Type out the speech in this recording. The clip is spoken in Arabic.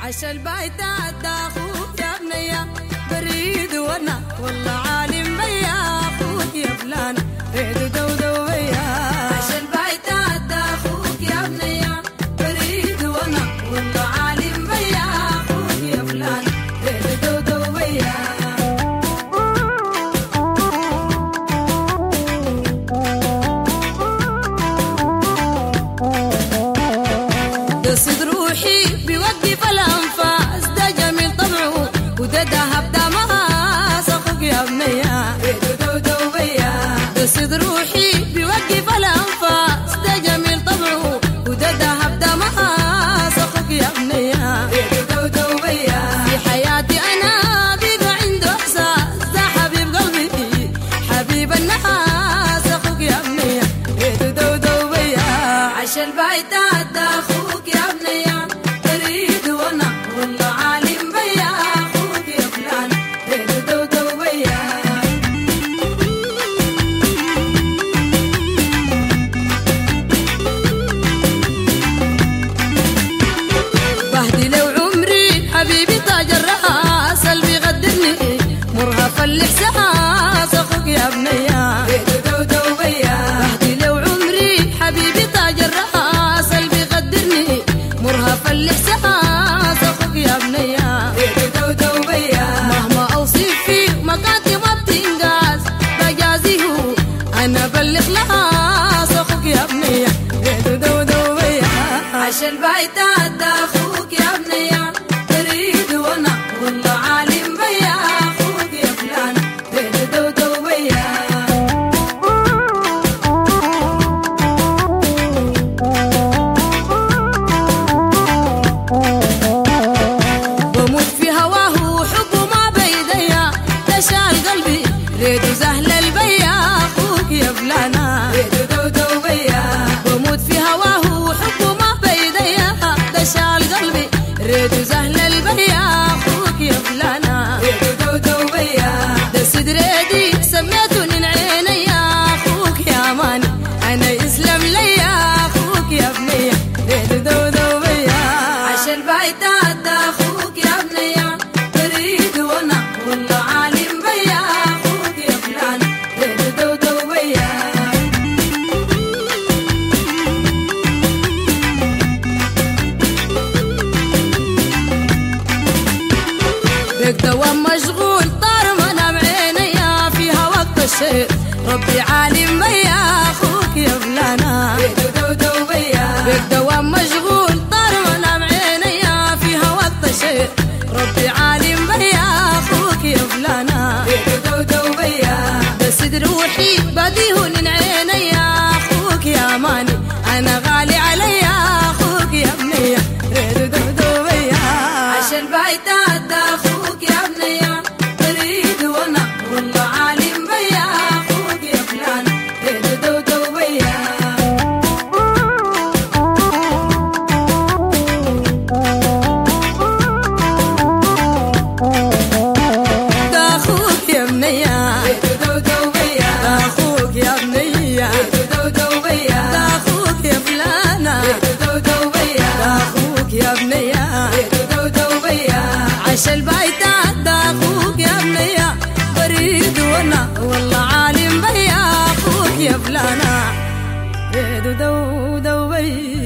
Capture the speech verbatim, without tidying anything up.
عشا البيت عدى اخوك يا بنية بريد وانا والله عالم بيا اخوك يا فلانة ريد دودو بيا. عشا البيت عدى اخوك يا بنية بريد وانا والله عالم بيا اخوك يا فلانة ريد دودو بيا. قصد روحي بيوقف الأنفاس ده جميل طبعه وده دهب ده مهاس أخوك يا بنية ريدو دودو بيا. قصد روحي بيوقف الأنفاس ده جميل طبعه وده دهب ده مهاس أخوك يا بنية ريدو دودو بيا. في حياتي أنا بيبقى عنده إحساس ده حبيب قلبي حبيب الناس أخوك يا بنية ريدو دودو بيا. عشا البيت عدى أخوك يا بنية بريد وانا والله عالم بيا اخوك يا فلان ريدو دودو بيا. بهدي لو عمري حبيبي تاج الراس اللي بيغدرني مرهف الاحساس اخوك يا بنية ريدو دودو بيا. بهدي لو عمري حبيبي تاج الراس اللي بيغدرني مرهف الاحساس اخوك يا بنية ريدو دودو بيا. مهما اوصف فيه مقاتي ما بتنقاس بجازيه انا بالاخلاص اخوك يا بنية ريدو دودو بيا. عشا البيت عدى اخوك يا بنية بريد وانا والله عالم بيا اخوك يا فلان ريدو دودو بيا. ريدو زهل البيا اخوك يا فلانة ريدو دودو بيا. بموت في هواه وحبه ما بيديا ده شال قلبي ريدو زهل البيا اخوك يا فلانة ريدو دودو بيا. ده سيد ريدي سميته من عيني يا اخوك يا ماني انا يسلم لي يا اخوك يا بنية ريدو دودو بيا. عشا البيت عدى اخوك يا بنية بريد وانا والله عالم بيا دوام مشغول طار منام عيني فيها وقت الشيء ربي عالم بيا اخوك يا فلانة ريدو دودو بيا. بك دوام مشغول طار منام عيني فيها وقت الشيء ربي عالم بيا اخوك يا فلانة ريدو دودو بيا. بس روحي بديه من عيني يا اخوك يا ماني انا غالي علي اخوك يا بنية ريدو دودو بيا. عشا البيت عدى اخوك يا بنية بريد وانا والله عالم بيا اخوك يا فلان ريدو دودو بيا. ده اخوك يا بنية ريدو دودو بيا. ده اخوك يا بنية ريدو دودو بيا. ده اخوك يا فلانة ريدو دودو بيا. ده اخوك يا بنية ريدو دودو بيا. عشا البيت عدى اخوك يا بنية بريد وانا والله عالم بيا اخوك يا فلانة ريدو دودو بيا.